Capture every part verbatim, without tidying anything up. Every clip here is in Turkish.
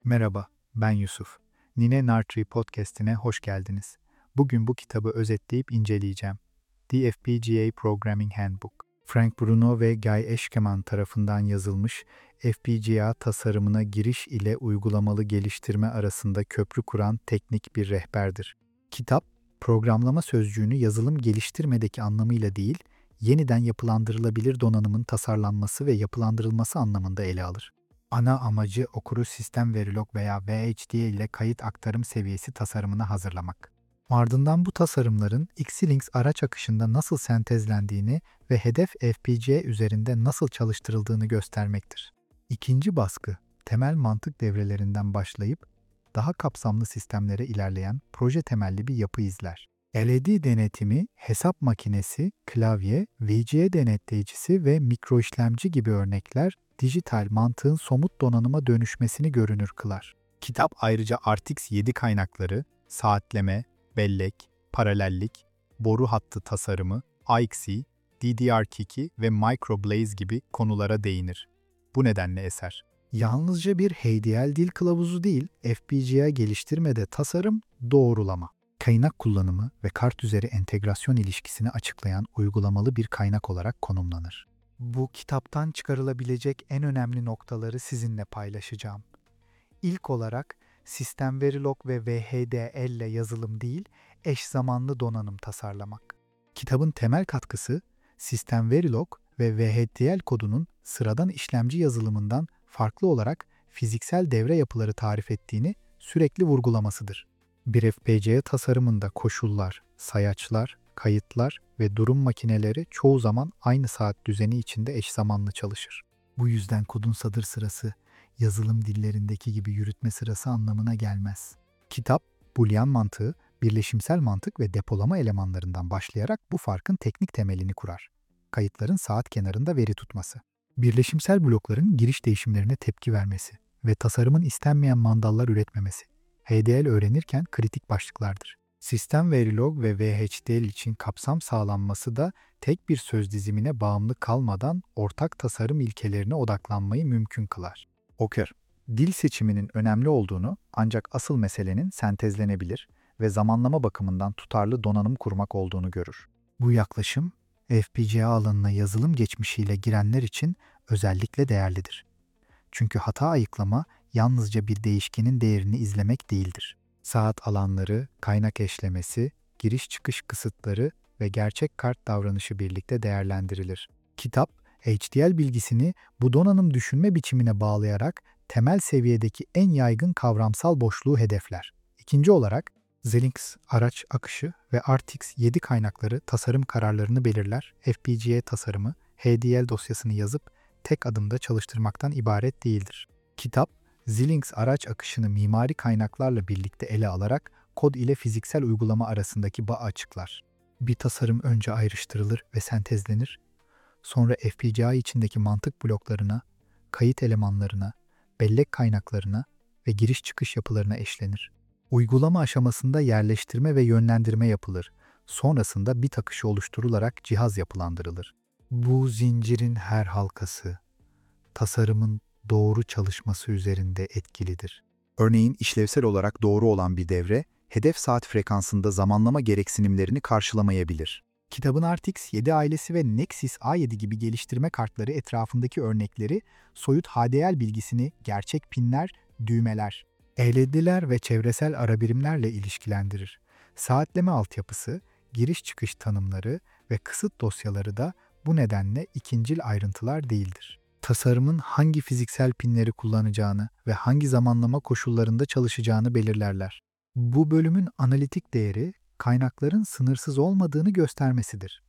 Merhaba, ben Yusuf. Nine Nartree Podcast'ine hoş geldiniz. Bugün bu kitabı özetleyip inceleyeceğim. The F P G A Programming Handbook. Frank Bruno ve Guy Eschkeman tarafından yazılmış, F P G A tasarımına giriş ile uygulamalı geliştirme arasında köprü kuran teknik bir rehberdir. Kitap, programlama sözcüğünü yazılım geliştirmedeki anlamıyla değil, yeniden yapılandırılabilir donanımın tasarlanması ve yapılandırılması anlamında ele alır. Ana amacı okuru sistem verilog veya V H D L ile kayıt aktarım seviyesi tasarımına hazırlamak. Ardından bu tasarımların Xilinx araç akışında nasıl sentezlendiğini ve hedef F P G A üzerinde nasıl çalıştırıldığını göstermektir. İkinci baskı, temel mantık devrelerinden başlayıp daha kapsamlı sistemlere ilerleyen proje temelli bir yapı izler. L E D denetimi, hesap makinesi, klavye, V G A denetleyicisi ve mikroişlemci gibi örnekler dijital mantığın somut donanıma dönüşmesini görünür kılar. Kitap ayrıca R T X yedi kaynakları, saatleme, bellek, paralellik, boru hattı tasarımı, I X E, D D R iki ve Microblaze gibi konulara değinir. Bu nedenle eser, yalnızca bir H D L dil kılavuzu değil, F P G A geliştirmede tasarım, doğrulama, kaynak kullanımı ve kart üzeri entegrasyon ilişkisini açıklayan uygulamalı bir kaynak olarak konumlanır. Bu kitaptan çıkarılabilecek en önemli noktaları sizinle paylaşacağım. İlk olarak sistem verilog ve V H D L ile yazılım değil, eş zamanlı donanım tasarlamak. Kitabın temel katkısı, sistem verilog ve V H D L kodunun sıradan işlemci yazılımından farklı olarak fiziksel devre yapıları tarif ettiğini sürekli vurgulamasıdır. Bir F P G A tasarımında koşullar, sayaçlar, kayıtlar ve durum makineleri çoğu zaman aynı saat düzeni içinde eş zamanlı çalışır. Bu yüzden kodun sadır sırası, yazılım dillerindeki gibi yürütme sırası anlamına gelmez. Kitap, Boolean mantığı, birleşimsel mantık ve depolama elemanlarından başlayarak bu farkın teknik temelini kurar. Kayıtların saat kenarında veri tutması, birleşimsel blokların giriş değişimlerine tepki vermesi ve tasarımın istenmeyen mandallar üretmemesi, H D L öğrenirken kritik başlıklardır. Sistem verilog ve V H D L için kapsam sağlanması da tek bir söz dizimine bağımlı kalmadan ortak tasarım ilkelerine odaklanmayı mümkün kılar. Okur, dil seçiminin önemli olduğunu ancak asıl meselenin sentezlenebilir ve zamanlama bakımından tutarlı donanım kurmak olduğunu görür. Bu yaklaşım, F P G A alanına yazılım geçmişiyle girenler için özellikle değerlidir. Çünkü hata ayıklama yalnızca bir değişkenin değerini izlemek değildir. Saat alanları, kaynak eşlemesi, giriş çıkış kısıtları ve gerçek kart davranışı birlikte değerlendirilir. Kitap, H D L bilgisini bu donanım düşünme biçimine bağlayarak temel seviyedeki en yaygın kavramsal boşluğu hedefler. İkinci olarak, Xilinx araç akışı ve R T X yedi kaynakları tasarım kararlarını belirler. F P G A tasarımı, H D L dosyasını yazıp tek adımda çalıştırmaktan ibaret değildir. Kitap, Xilinx araç akışını mimari kaynaklarla birlikte ele alarak kod ile fiziksel uygulama arasındaki bağı açıklar. Bir tasarım önce ayrıştırılır ve sentezlenir, sonra F P G A içindeki mantık bloklarına, kayıt elemanlarına, bellek kaynaklarına ve giriş çıkış yapılarına eşlenir. Uygulama aşamasında yerleştirme ve yönlendirme yapılır. Sonrasında bit akışı oluşturularak cihaz yapılandırılır. Bu zincirin her halkası, tasarımın doğru çalışması üzerinde etkilidir. Örneğin işlevsel olarak doğru olan bir devre, hedef saat frekansında zamanlama gereksinimlerini karşılamayabilir. Kitabın R T X yedi ailesi ve Nexus A yedi gibi geliştirme kartları etrafındaki örnekleri, soyut H D L bilgisini gerçek pinler, düğmeler, L E D'ler ve çevresel arabirimlerle ilişkilendirir. Saatleme altyapısı, giriş çıkış tanımları ve kısıt dosyaları da bu nedenle ikincil ayrıntılar değildir. Tasarımın hangi fiziksel pinleri kullanacağını ve hangi zamanlama koşullarında çalışacağını belirlerler. Bu bölümün analitik değeri, kaynakların sınırsız olmadığını göstermesidir.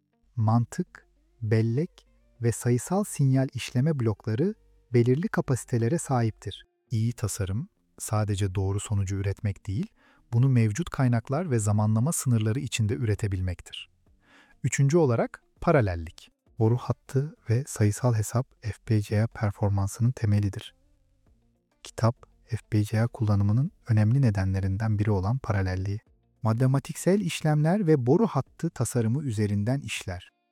Mantık, bellek ve sayısal sinyal işleme blokları belirli kapasitelere sahiptir. İyi tasarım, sadece doğru sonucu üretmek değil, bunu mevcut kaynaklar ve zamanlama sınırları içinde üretebilmektir. Üçüncü olarak paralellik. Boru hattı ve sayısal hesap F P G A performansının temelidir. Kitap, F P G A kullanımının önemli nedenlerinden biri olan paralelliği, matematiksel işlemler ve boru hattı tasarımı üzerinden işler.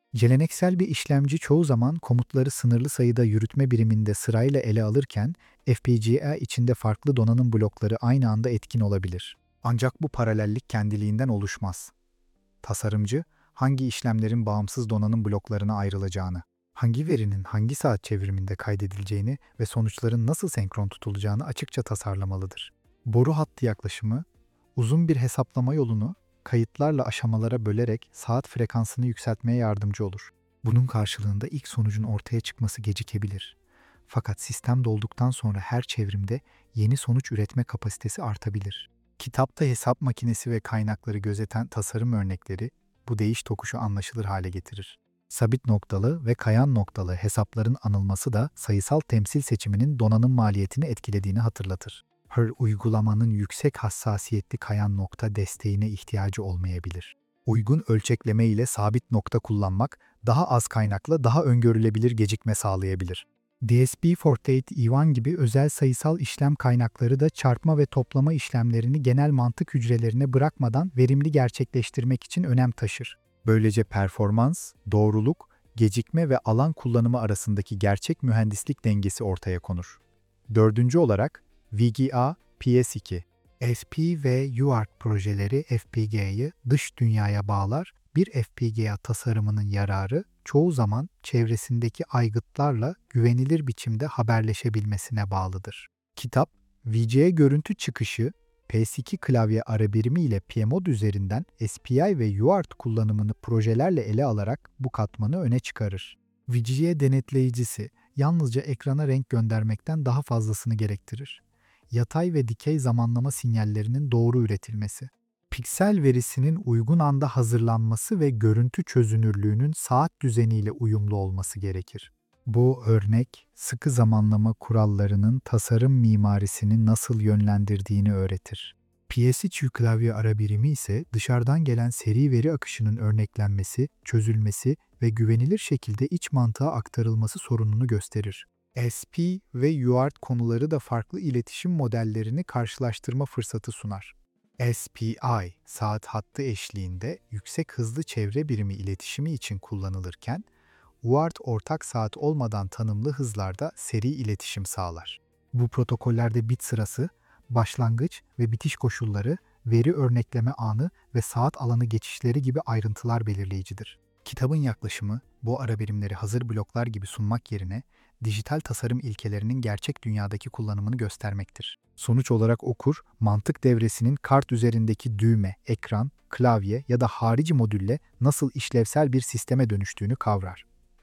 Geleneksel bir işlemci çoğu zaman komutları sınırlı sayıda yürütme biriminde sırayla ele alırken, F P G A içinde farklı donanım blokları aynı anda etkin olabilir. Ancak bu paralellik kendiliğinden oluşmaz. Tasarımcı, hangi işlemlerin bağımsız donanım bloklarına ayrılacağını, hangi verinin hangi saat çevriminde kaydedileceğini ve sonuçların nasıl senkron tutulacağını açıkça tasarlamalıdır. Boru hattı yaklaşımı, uzun bir hesaplama yolunu kayıtlarla aşamalara bölerek saat frekansını yükseltmeye yardımcı olur. Bunun karşılığında ilk sonucun ortaya çıkması gecikebilir. Fakat sistem dolduktan sonra her çevrimde yeni sonuç üretme kapasitesi artabilir. Kitapta hesap makinesi ve kaynakları gözeten tasarım örnekleri bu değiş tokuşu anlaşılır hale getirir. Sabit noktalı ve kayan noktalı hesapların anılması da sayısal temsil seçiminin donanım maliyetini etkilediğini hatırlatır. Her uygulamanın yüksek hassasiyetli kayan nokta desteğine ihtiyacı olmayabilir. Uygun ölçekleme ile sabit nokta kullanmak daha az kaynakla daha öngörülebilir gecikme sağlayabilir. D S P kırk sekiz E bir gibi özel sayısal işlem kaynakları da çarpma ve toplama işlemlerini genel mantık hücrelerine bırakmadan verimli gerçekleştirmek için önem taşır. Böylece performans, doğruluk, gecikme ve alan kullanımı arasındaki gerçek mühendislik dengesi ortaya konur. Dördüncü olarak V G A, P S iki. S P ve U A R T projeleri F P G A'yı dış dünyaya bağlar, bir F P G A tasarımının yararı çoğu zaman çevresindeki aygıtlarla güvenilir biçimde haberleşebilmesine bağlıdır. Kitap, V G A görüntü çıkışı, P S iki klavye ara birimi ile P M O D üzerinden S P I ve U A R T kullanımını projelerle ele alarak bu katmanı öne çıkarır. V G A denetleyicisi yalnızca ekrana renk göndermekten daha fazlasını gerektirir. Yatay ve dikey zamanlama sinyallerinin doğru üretilmesi, piksel verisinin uygun anda hazırlanması ve görüntü çözünürlüğünün saat düzeniyle uyumlu olması gerekir. Bu örnek, sıkı zamanlama kurallarının tasarım mimarisini nasıl yönlendirdiğini öğretir. P S üç klavye ara birimi ise dışarıdan gelen seri veri akışının örneklenmesi, çözülmesi ve güvenilir şekilde iç mantığa aktarılması sorununu gösterir. S P ve U A R T konuları da farklı iletişim modellerini karşılaştırma fırsatı sunar. S P I, saat hattı eşliğinde yüksek hızlı çevre birimi iletişimi için kullanılırken, U A R T ortak saat olmadan tanımlı hızlarda seri iletişim sağlar. Bu protokollerde bit sırası, başlangıç ve bitiş koşulları, veri örnekleme anı ve saat alanı geçişleri gibi ayrıntılar belirleyicidir. Kitabın yaklaşımı, bu ara birimleri hazır bloklar gibi sunmak yerine, dijital tasarım ilkelerinin gerçek dünyadaki kullanımını göstermektir. Sonuç olarak okur, mantık devresinin kart üzerindeki düğme, ekran, klavye ya da harici modülle nasıl işlevsel bir sisteme dönüştüğünü kavrar.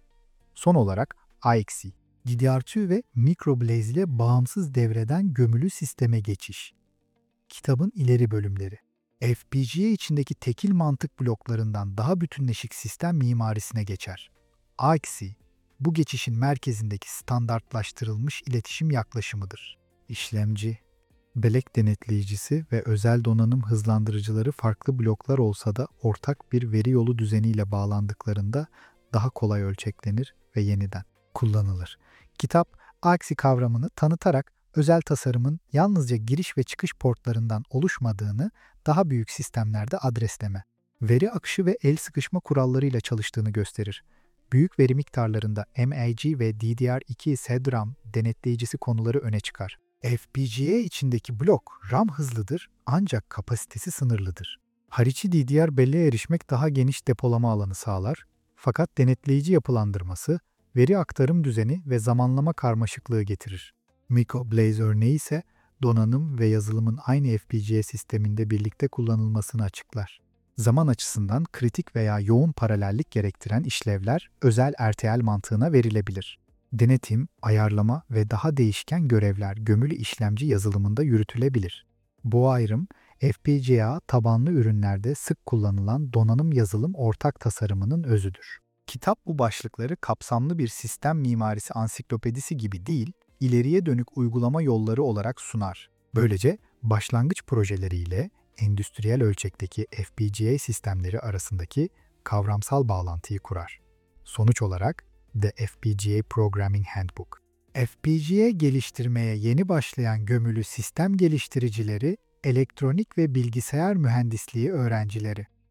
Son olarak I X E, D D R iki ve Microblaze ile bağımsız devreden gömülü sisteme geçiş. Kitabın ileri bölümleri, F P G A içindeki tekil mantık bloklarından daha bütünleşik sistem mimarisine geçer. I X E, bu geçişin merkezindeki standartlaştırılmış iletişim yaklaşımıdır. İşlemci, bellek denetleyicisi ve özel donanım hızlandırıcıları farklı bloklar olsa da ortak bir veri yolu düzeniyle bağlandıklarında daha kolay ölçeklenir ve yeniden kullanılır. Kitap, I X E kavramını tanıtarak özel tasarımın yalnızca giriş ve çıkış portlarından oluşmadığını daha büyük sistemlerde adresleme, veri akışı ve el sıkışma kurallarıyla çalıştığını gösterir. Büyük veri miktarlarında M A G ve D D R iki S D RAM denetleyicisi konuları öne çıkar. F P G A içindeki blok RAM hızlıdır ancak kapasitesi sınırlıdır. Harici D D R belleğe erişmek daha geniş depolama alanı sağlar, fakat denetleyici yapılandırması, veri aktarım düzeni ve zamanlama karmaşıklığı getirir. Microblaze örneği ise donanım ve yazılımın aynı F P G A sisteminde birlikte kullanılmasını açıklar. Zaman açısından kritik veya yoğun paralellik gerektiren işlevler özel R T L mantığına verilebilir. Denetim, ayarlama ve daha değişken görevler gömülü işlemci yazılımında yürütülebilir. Bu ayrım, F P G A tabanlı ürünlerde sık kullanılan donanım yazılım ortak tasarımının özüdür. Kitap bu başlıkları kapsamlı bir sistem mimarisi ansiklopedisi gibi değil, ileriye dönük uygulama yolları olarak sunar. Böylece başlangıç projeleriyle endüstriyel ölçekteki F P G A sistemleri arasındaki kavramsal bağlantıyı kurar. Sonuç olarak The F P G A Programming Handbook. F P G A geliştirmeye yeni başlayan gömülü sistem geliştiricileri, elektronik ve bilgisayar mühendisliği öğrencileri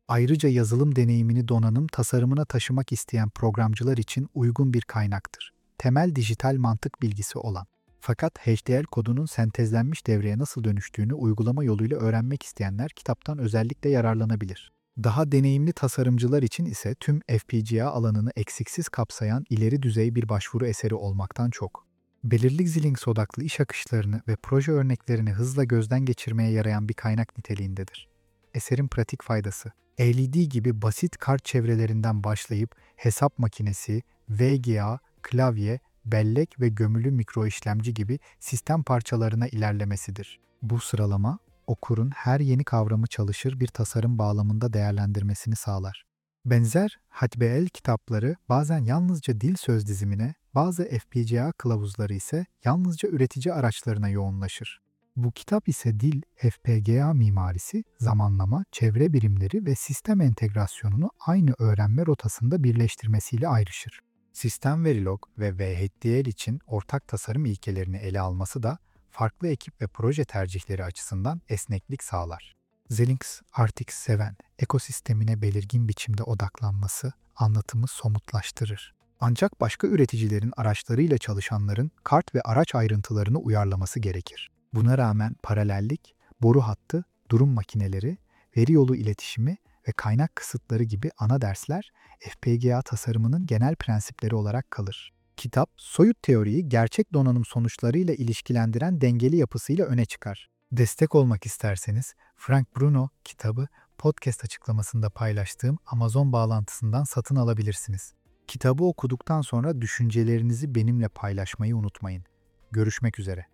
Ayrıca yazılım deneyimini donanım tasarımına taşımak isteyen programcılar için uygun bir kaynaktır. Temel dijital mantık bilgisi olan. Fakat H D L kodunun sentezlenmiş devreye nasıl dönüştüğünü uygulama yoluyla öğrenmek isteyenler kitaptan özellikle yararlanabilir. Daha deneyimli tasarımcılar için ise tüm F P G A alanını eksiksiz kapsayan ileri düzey bir başvuru eseri olmaktan çok. Belirli Xilinx odaklı iş akışlarını ve proje örneklerini hızla gözden geçirmeye yarayan bir kaynak niteliğindedir. Eserin pratik faydası: L E D gibi basit kart çevrelerinden başlayıp hesap makinesi, V G A, klavye, bellek ve gömülü mikroişlemci gibi sistem parçalarına ilerlemesidir. Bu sıralama, okurun her yeni kavramı çalışır bir tasarım bağlamında değerlendirmesini sağlar. Benzer H B L kitapları bazen yalnızca dil söz dizimine, bazı F P G A kılavuzları ise yalnızca üretici araçlarına yoğunlaşır. Bu kitap ise dil, F P G A mimarisi, zamanlama, çevre birimleri ve sistem entegrasyonunu aynı öğrenme rotasında birleştirmesiyle ayrışır. Sistem Verilog ve V H D L için ortak tasarım ilkelerini ele alması da farklı ekip ve proje tercihleri açısından esneklik sağlar. Xilinx R T X seven ekosistemine belirgin biçimde odaklanması anlatımı somutlaştırır. Ancak başka üreticilerin araçlarıyla çalışanların kart ve araç ayrıntılarını uyarlaması gerekir. Buna rağmen paralellik, boru hattı, durum makineleri, veri yolu iletişimi ve kaynak kısıtları gibi ana dersler F P G A tasarımının genel prensipleri olarak kalır. Kitap, soyut teoriyi gerçek donanım sonuçlarıyla ilişkilendiren dengeli yapısıyla öne çıkar. Destek olmak isterseniz Frank Bruno kitabı podcast açıklamasında paylaştığım Amazon bağlantısından satın alabilirsiniz. Kitabı okuduktan sonra düşüncelerinizi benimle paylaşmayı unutmayın. Görüşmek üzere.